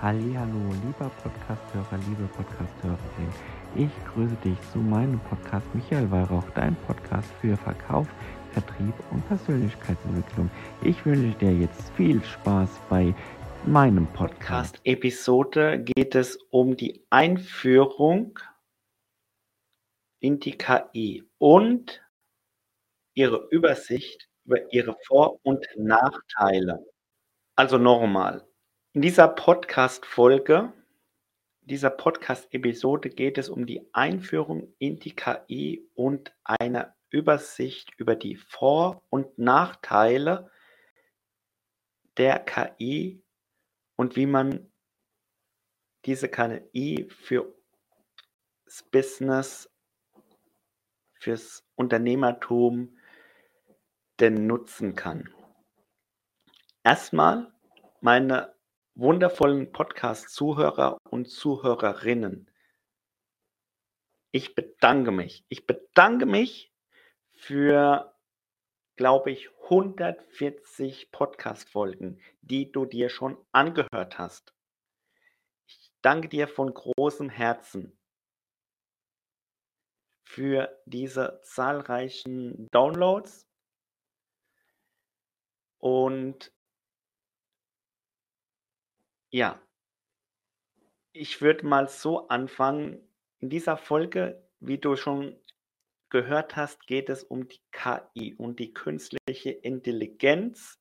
Hallihallo, lieber Podcasthörer, liebe Podcasthörerin. Ich grüße dich zu meinem Podcast Michael Weihrauch, dein Podcast für Verkauf, Vertrieb und Persönlichkeitsentwicklung. Ich wünsche dir jetzt viel Spaß bei meinem Podcast. Podcast-Episode geht es um die Einführung in die KI und ihre Übersicht über ihre Vor- und Nachteile. Also nochmal, in dieser Podcast-Episode geht es um die Einführung in die KI und eine Übersicht über die Vor- und Nachteile der KI und wie man diese KI fürs Business, fürs Unternehmertum denn nutzen kann. Erstmal meine wundervollen Podcast-Zuhörer und Zuhörerinnen. Ich bedanke mich. Ich bedanke mich für, glaube ich, 140 Podcast-Folgen, die du dir schon angehört hast. Ich danke dir von großem Herzen für diese zahlreichen Downloads und ja, ich würde mal so anfangen. In dieser Folge, wie du schon gehört hast, geht es um die KI, um die künstliche Intelligenz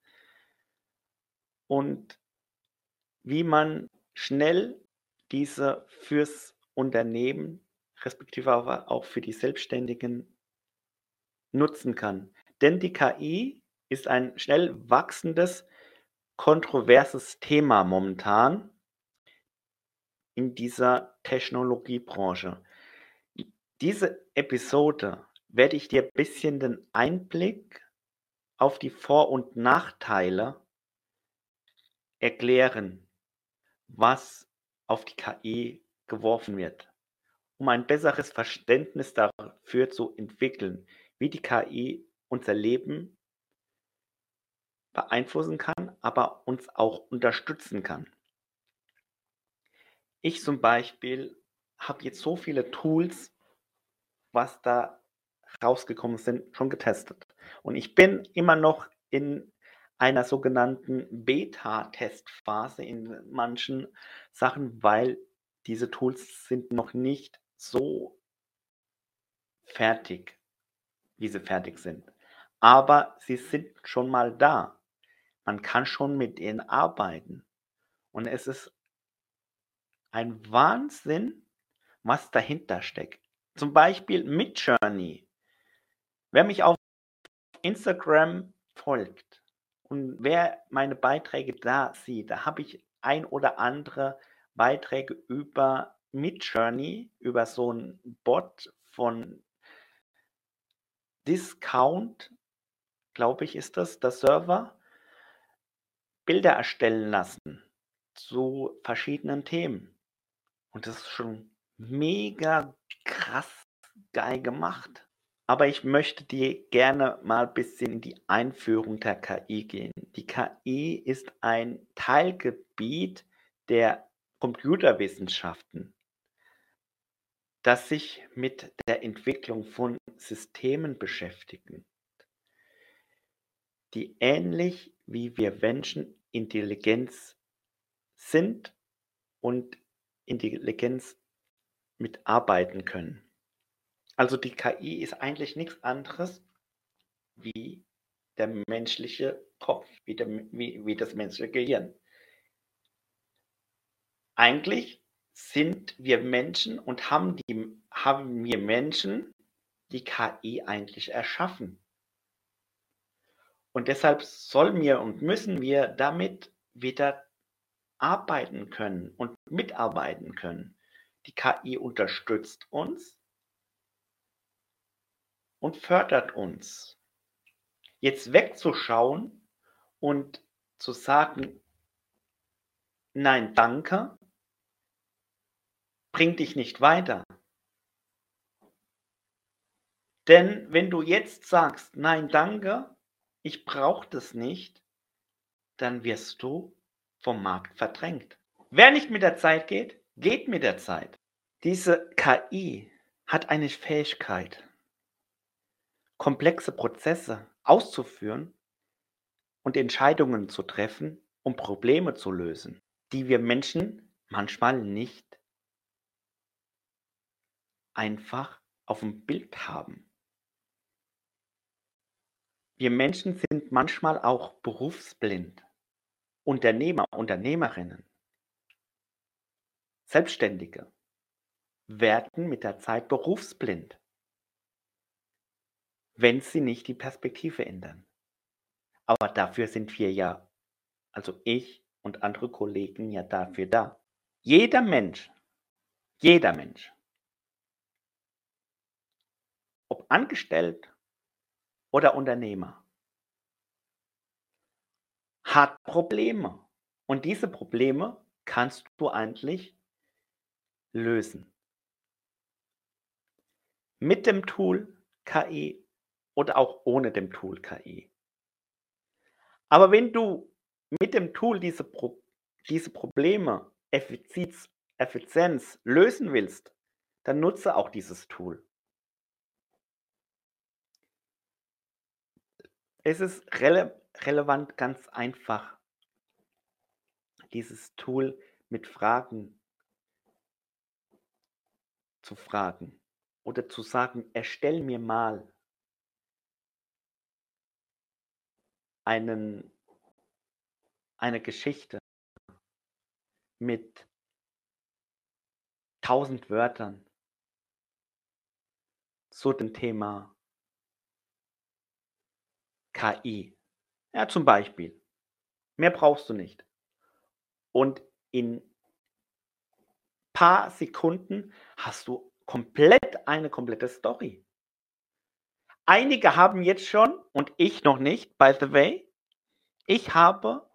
und wie man schnell diese fürs Unternehmen, respektive aber auch für die Selbstständigen nutzen kann. Denn die KI ist ein schnell wachsendes, kontroverses Thema momentan in dieser Technologiebranche. Diese Episode werde ich dir ein bisschen den Einblick auf die Vor- und Nachteile erklären, was auf die KI geworfen wird, um ein besseres Verständnis dafür zu entwickeln, wie die KI unser Leben beeinflussen kann, aber uns auch unterstützen kann. Ich zum Beispiel habe jetzt so viele Tools, was da rausgekommen sind, schon getestet. Und ich bin immer noch in einer sogenannten Beta-Testphase in manchen Sachen, weil diese Tools sind noch nicht so fertig, wie sie fertig sind. Aber sie sind schon mal da. Man kann schon mit ihnen arbeiten. Und es ist ein Wahnsinn, was dahinter steckt. Zum Beispiel Midjourney. Wer mich auf Instagram folgt und wer meine Beiträge da sieht, da habe ich ein oder andere Beiträge über Midjourney, über so einen Bot von Discount, glaube ich, ist das der Server, Bilder erstellen lassen zu verschiedenen Themen. Und das ist schon mega krass geil gemacht. Aber ich möchte dir gerne mal ein bisschen in die Einführung der KI gehen. Die KI ist ein Teilgebiet der Computerwissenschaften, das sich mit der Entwicklung von Systemen beschäftigen, die ähnlich wie wir Menschen Intelligenz sind und Intelligenz mitarbeiten können. Also die KI ist eigentlich nichts anderes wie der menschliche Kopf, wie das menschliche Gehirn. Eigentlich sind wir Menschen und haben wir Menschen die KI eigentlich erschaffen. Und deshalb sollen wir und müssen wir damit wieder arbeiten können und mitarbeiten können. Die KI unterstützt uns und fördert uns. Jetzt wegzuschauen und zu sagen, nein, danke, bringt dich nicht weiter. Denn wenn du jetzt sagst, nein, danke, ich brauche das nicht, dann wirst du vom Markt verdrängt. Wer nicht mit der Zeit geht, geht mit der Zeit. Diese KI hat eine Fähigkeit, komplexe Prozesse auszuführen und Entscheidungen zu treffen, um Probleme zu lösen, die wir Menschen manchmal nicht einfach auf dem Bild haben. Wir Menschen sind manchmal auch berufsblind. Unternehmer, Unternehmerinnen, Selbstständige werden mit der Zeit berufsblind, wenn sie nicht die Perspektive ändern. Aber dafür sind wir ja, also ich und andere Kollegen ja dafür da. Jeder Mensch, ob angestellt oder Unternehmer, hat Probleme. Und diese Probleme kannst du eigentlich lösen. Mit dem Tool KI oder auch ohne dem Tool KI. Aber wenn du mit dem Tool diese Probleme Effizienz lösen willst, dann nutze auch dieses Tool. Es ist relevant, ganz einfach, dieses Tool mit Fragen zu fragen oder zu sagen: „Erstell mir mal eine Geschichte mit 1.000 Wörtern zu dem Thema KI.“ Ja, zum Beispiel. Mehr brauchst du nicht. Und in paar Sekunden hast du eine komplette Story. Einige haben jetzt schon und ich noch nicht, by the way. Ich habe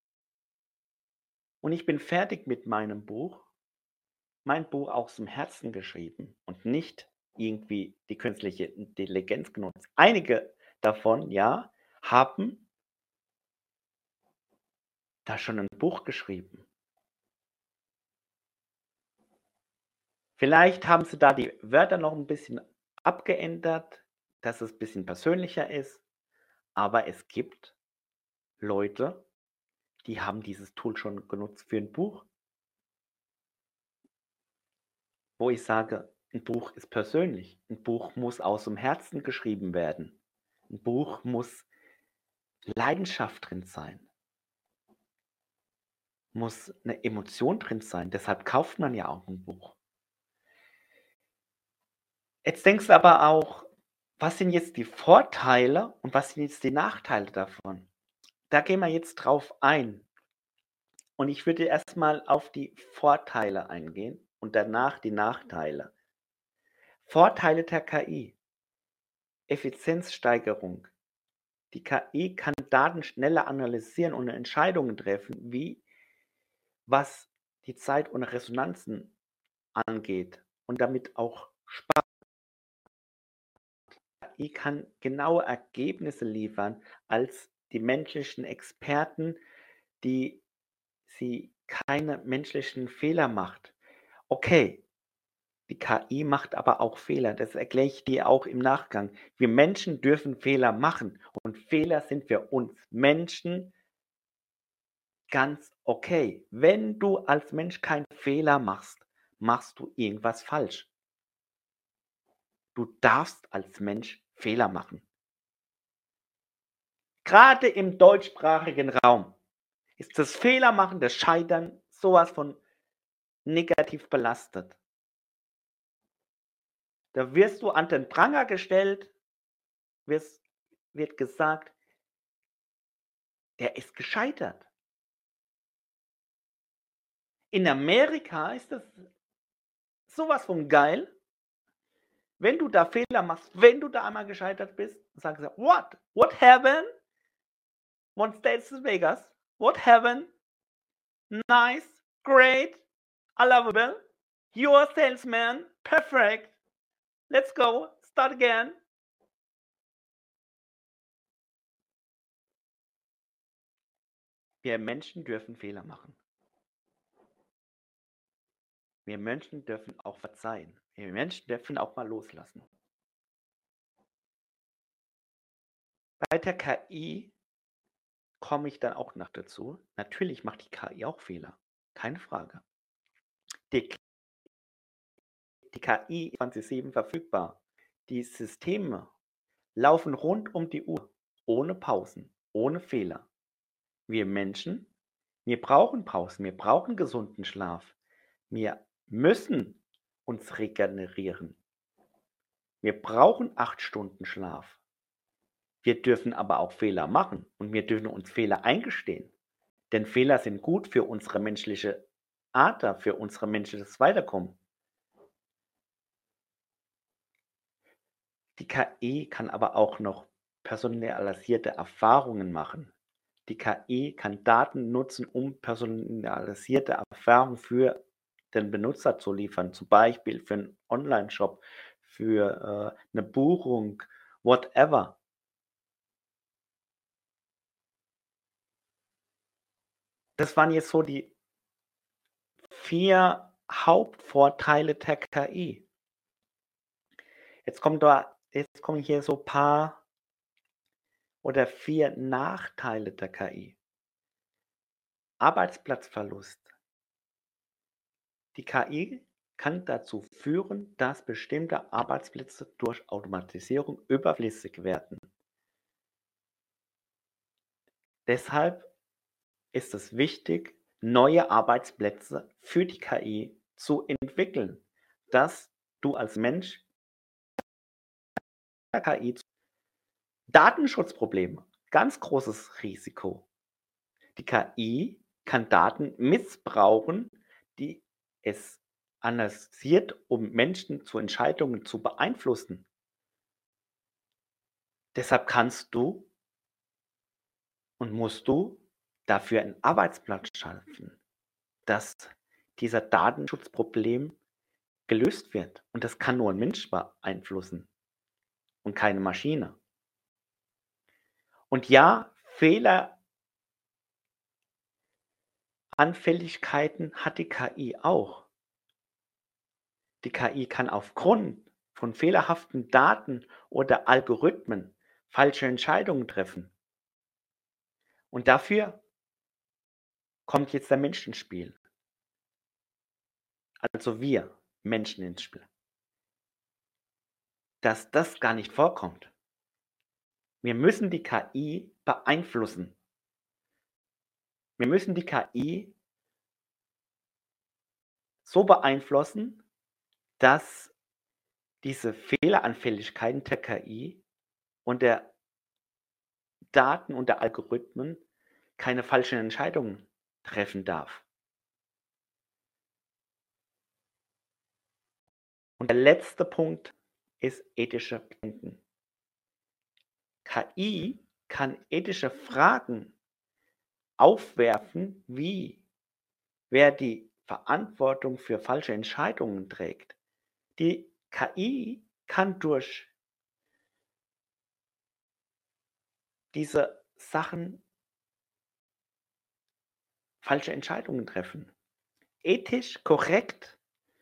und ich bin fertig mit meinem Buch. Mein Buch aus dem Herzen geschrieben und nicht irgendwie die künstliche Intelligenz genutzt. Einige davon, ja, haben da schon ein Buch geschrieben. Vielleicht haben sie da die Wörter noch ein bisschen abgeändert, dass es ein bisschen persönlicher ist, aber es gibt Leute, die haben dieses Tool schon genutzt für ein Buch, wo ich sage, ein Buch ist persönlich. Ein Buch muss aus dem Herzen geschrieben werden. Ein Buch muss Leidenschaft drin sein, muss eine Emotion drin sein. Deshalb kauft man ja auch ein Buch. Jetzt denkst du aber auch, was sind jetzt die Vorteile und was sind jetzt die Nachteile davon? Da gehen wir jetzt drauf ein. Und ich würde erst mal auf die Vorteile eingehen und danach die Nachteile. Vorteile der KI: Effizienzsteigerung. Die KI kann Daten schneller analysieren und Entscheidungen treffen, wie was die Zeit und Resonanzen angeht und damit auch KI kann genaue Ergebnisse liefern als die menschlichen Experten, die sie keine menschlichen Fehler macht. Okay, die KI macht aber auch Fehler. Das erkläre ich dir auch im Nachgang. Wir Menschen dürfen Fehler machen und Fehler sind für uns Menschen ganz okay. Wenn du als Mensch keinen Fehler machst, machst du irgendwas falsch. Du darfst als Mensch Fehler machen. Gerade im deutschsprachigen Raum ist das Fehlermachen, das Scheitern sowas von negativ belastet. Da wirst du an den Pranger gestellt, wird gesagt, der ist gescheitert. In Amerika ist das sowas von geil. Wenn du da Fehler machst, wenn du da einmal gescheitert bist, sagen sie: "What? What happened? One States Vegas. What happened? Nice, great, lovable. You're a salesman. Perfect. Let's go. Start again." Wir Menschen dürfen Fehler machen. Wir Menschen dürfen auch verzeihen. Wir Menschen dürfen auch mal loslassen. Bei der KI komme ich dann auch noch dazu. Natürlich macht die KI auch Fehler, keine Frage. Die die KI ist 24/7 verfügbar. Die Systeme laufen rund um die Uhr, ohne Pausen, ohne Fehler. Wir Menschen, wir brauchen Pausen, wir brauchen gesunden Schlaf. Wir müssen uns regenerieren. Wir brauchen 8 Stunden Schlaf. Wir dürfen aber auch Fehler machen und wir dürfen uns Fehler eingestehen. Denn Fehler sind gut für unsere menschliche Ader, für unser menschliches Weiterkommen. Die KI kann aber auch noch personalisierte Erfahrungen machen. Die KI kann Daten nutzen, um personalisierte Erfahrungen für den Benutzer zu liefern, zum Beispiel für einen Onlineshop, für 'ne Buchung, whatever. Das waren jetzt so die 4 Hauptvorteile der KI. Jetzt kommen hier so paar oder 4 Nachteile der KI. Arbeitsplatzverlust. Die KI kann dazu führen, dass bestimmte Arbeitsplätze durch Automatisierung überflüssig werden. Deshalb ist es wichtig, neue Arbeitsplätze für die KI zu entwickeln, dass du als Mensch der KI Datenschutzprobleme, ganz großes Risiko. Die KI kann Daten missbrauchen, die es analysiert, um Menschen zu Entscheidungen zu beeinflussen. Deshalb kannst du und musst du dafür einen Arbeitsplatz schaffen, dass dieser Datenschutzproblem gelöst wird. Und das kann nur ein Mensch beeinflussen und keine Maschine. Und ja, Fehleranfälligkeiten hat die KI auch. Die KI kann aufgrund von fehlerhaften Daten oder Algorithmen falsche Entscheidungen treffen. Und dafür kommt jetzt der Mensch ins Spiel. Also wir Menschen ins Spiel. Dass das gar nicht vorkommt. Wir müssen die KI beeinflussen. Wir müssen die KI so beeinflussen, dass diese Fehleranfälligkeiten der KI und der Daten und der Algorithmen keine falschen Entscheidungen treffen darf. Und der letzte Punkt ist ethische Bedenken. KI kann ethische Fragen aufwerfen, wie wer die Verantwortung für falsche Entscheidungen trägt. Die KI kann durch diese Sachen falsche Entscheidungen treffen. Ethisch korrekt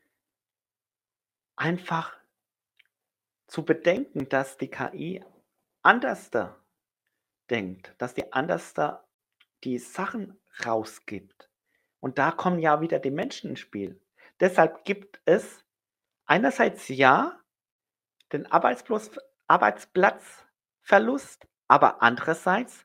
einfach zu bedenken, dass die KI anders da denkt, dass die anders da die Sachen rausgibt. Und da kommen ja wieder die Menschen ins Spiel. Deshalb gibt es einerseits ja den Arbeitsplatzverlust, aber andererseits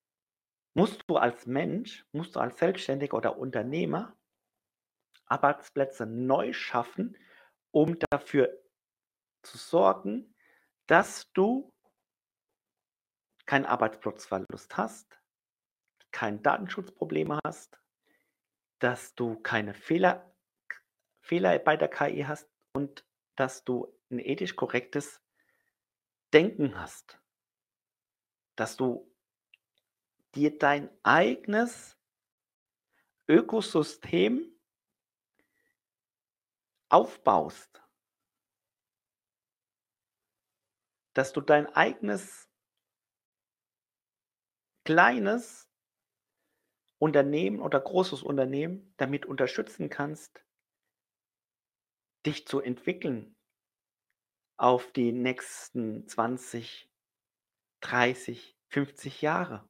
musst du als Selbstständiger oder Unternehmer Arbeitsplätze neu schaffen, um dafür zu sorgen, dass du keinen Arbeitsplatzverlust hast, keine Datenschutzprobleme hast, dass du keine Fehler bei der KI hast und dass du ein ethisch korrektes Denken hast, dass du dir dein eigenes Ökosystem aufbaust, dass du dein eigenes kleines Unternehmen oder großes Unternehmen damit unterstützen kannst, dich zu entwickeln auf die nächsten 20, 30, 50 Jahre.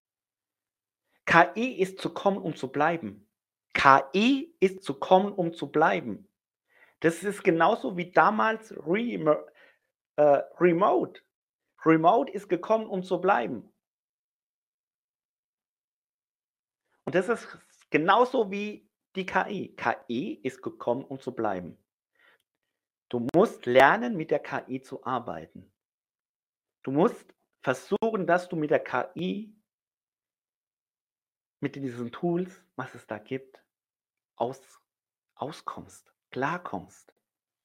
KI ist zu kommen, um zu bleiben. KI ist zu kommen, um zu bleiben. Das ist genauso wie damals Remote. Remote ist gekommen, um zu bleiben. Und das ist genauso wie die KI. KI ist gekommen, um zu bleiben. Du musst lernen, mit der KI zu arbeiten. Du musst versuchen, dass du mit der KI, mit diesen Tools, was es da gibt, auskommst, klarkommst.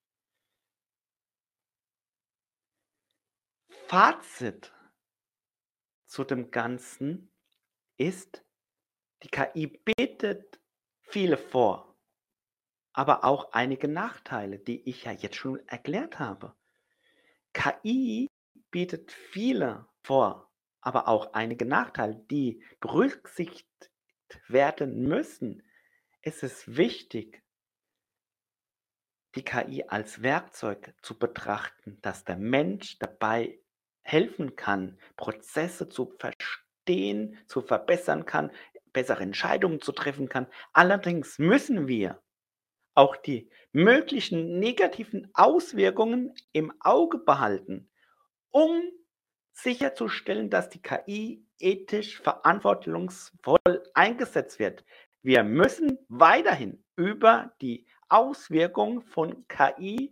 Fazit zu dem Ganzen ist, die KI bietet viele vor, aber auch einige Nachteile, die ich ja jetzt schon erklärt habe. KI bietet viele vor, aber auch einige Nachteile, die berücksichtigt werden müssen. Es ist wichtig, die KI als Werkzeug zu betrachten, dass der Mensch dabei helfen kann, Prozesse zu verstehen, zu verbessern kann, bessere Entscheidungen zu treffen kann. Allerdings müssen wir auch die möglichen negativen Auswirkungen im Auge behalten, um sicherzustellen, dass die KI ethisch verantwortungsvoll eingesetzt wird. Wir müssen weiterhin über die Auswirkungen von KI,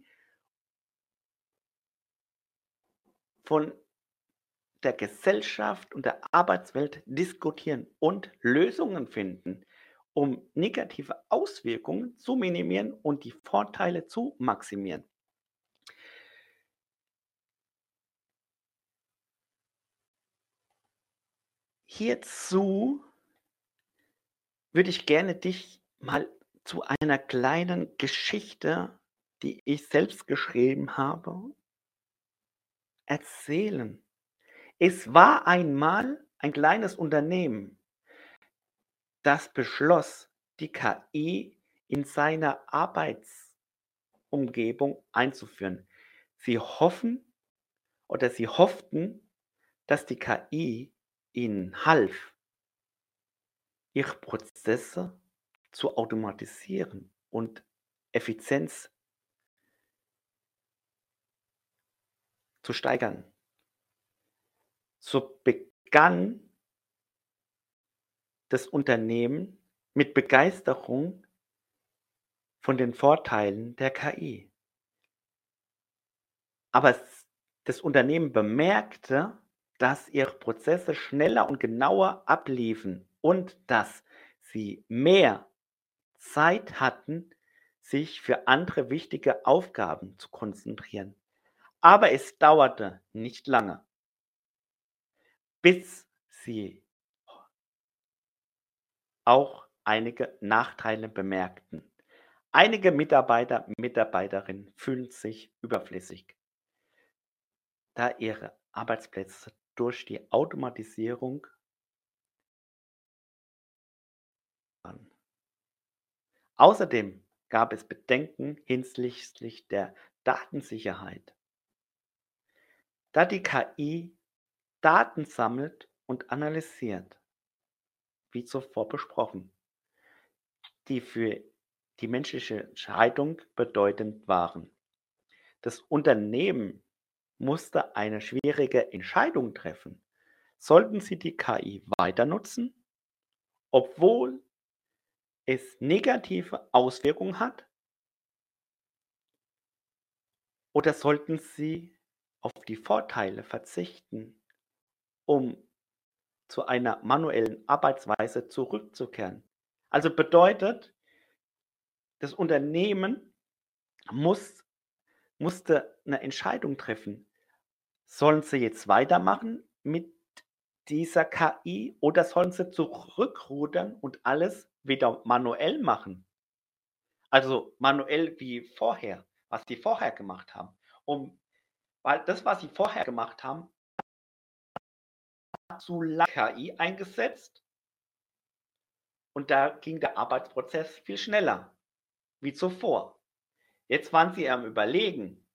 von der Gesellschaft und der Arbeitswelt diskutieren und Lösungen finden, um negative Auswirkungen zu minimieren und die Vorteile zu maximieren. Hierzu würde ich gerne dich mal zu einer kleinen Geschichte, die ich selbst geschrieben habe, erzählen. Es war einmal ein kleines Unternehmen, das beschloss, die KI in seiner Arbeitsumgebung einzuführen. Sie hofften, dass die KI ihnen half, ihre Prozesse zu automatisieren und Effizienz zu steigern. So begann das Unternehmen mit Begeisterung von den Vorteilen der KI. Aber das Unternehmen bemerkte, dass ihre Prozesse schneller und genauer abliefen und dass sie mehr Zeit hatten, sich für andere wichtige Aufgaben zu konzentrieren. Aber es dauerte nicht lange, bis sie auch einige Nachteile bemerkten. Einige Mitarbeiterinnen fühlen sich überflüssig, da ihre Arbeitsplätze durch die Automatisierung waren. Außerdem gab es Bedenken hinsichtlich der Datensicherheit, da die KI Daten sammelt und analysiert, wie zuvor besprochen, die für die menschliche Entscheidung bedeutend waren. Das Unternehmen musste eine schwierige Entscheidung treffen. Sollten sie die KI weiter nutzen, obwohl es negative Auswirkungen hat, oder sollten sie auf die Vorteile verzichten, um zu einer manuellen Arbeitsweise zurückzukehren? Also bedeutet, das Unternehmen muss musste eine Entscheidung treffen. Sollen sie jetzt weitermachen mit dieser KI oder sollen sie zurückrudern und alles wieder manuell machen? Also manuell wie vorher, was sie vorher gemacht haben. Weil das, was sie vorher gemacht haben, hat zu lange KI eingesetzt und da ging der Arbeitsprozess viel schneller wie zuvor. Jetzt waren sie am Überlegen,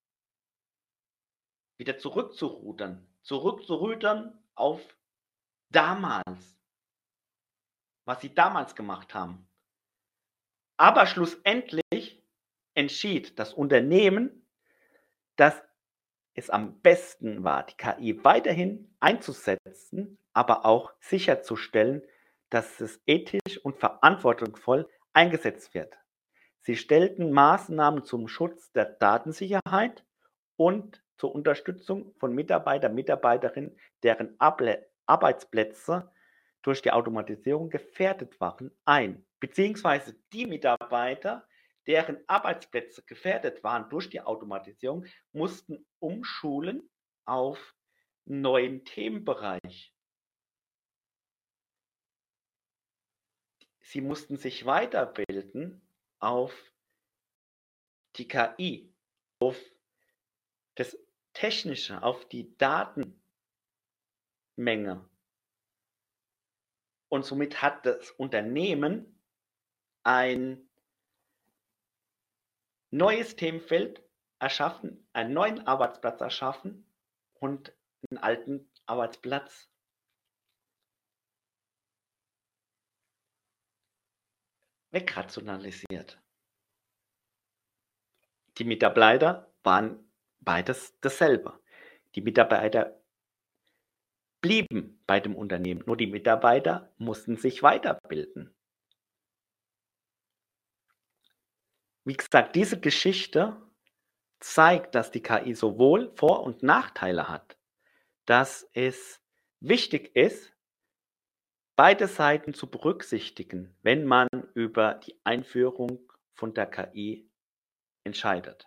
wieder zurückzurudern auf damals, was sie damals gemacht haben. Aber schlussendlich entschied das Unternehmen, dass es am besten war, die KI weiterhin einzusetzen, aber auch sicherzustellen, dass es ethisch und verantwortungsvoll eingesetzt wird. Sie stellten Maßnahmen zum Schutz der Datensicherheit und zur Unterstützung von Mitarbeiterinnen, deren Arbeitsplätze durch die Automatisierung gefährdet waren, ein. Beziehungsweise die Mitarbeiter, deren Arbeitsplätze gefährdet waren durch die Automatisierung, mussten umschulen auf neuen Themenbereich. Sie mussten sich weiterbilden auf die KI, auf das Technische, auf die Datenmenge. Und somit hat das Unternehmen ein neues Themenfeld erschaffen, einen neuen Arbeitsplatz erschaffen und einen alten Arbeitsplatz wegrationalisiert. Die Mitarbeiter waren beides dasselbe. Die Mitarbeiter blieben bei dem Unternehmen, nur die Mitarbeiter mussten sich weiterbilden. Wie gesagt, diese Geschichte zeigt, dass die KI sowohl Vor- und Nachteile hat, dass es wichtig ist, beide Seiten zu berücksichtigen, wenn man über die Einführung von der KI entscheidet.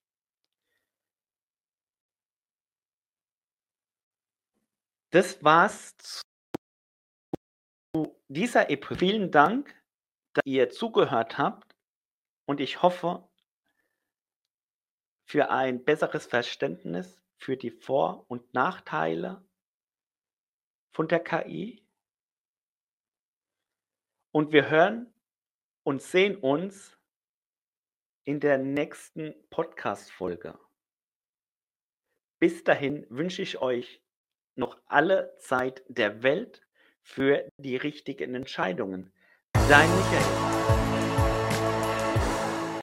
Das war's zu dieser Episode. Vielen Dank, dass ihr zugehört habt und ich hoffe für ein besseres Verständnis für die Vor- und Nachteile von der KI. Und wir hören und sehen uns in der nächsten Podcast-Folge. Bis dahin wünsche ich euch noch alle Zeit der Welt für die richtigen Entscheidungen. Dein Michael.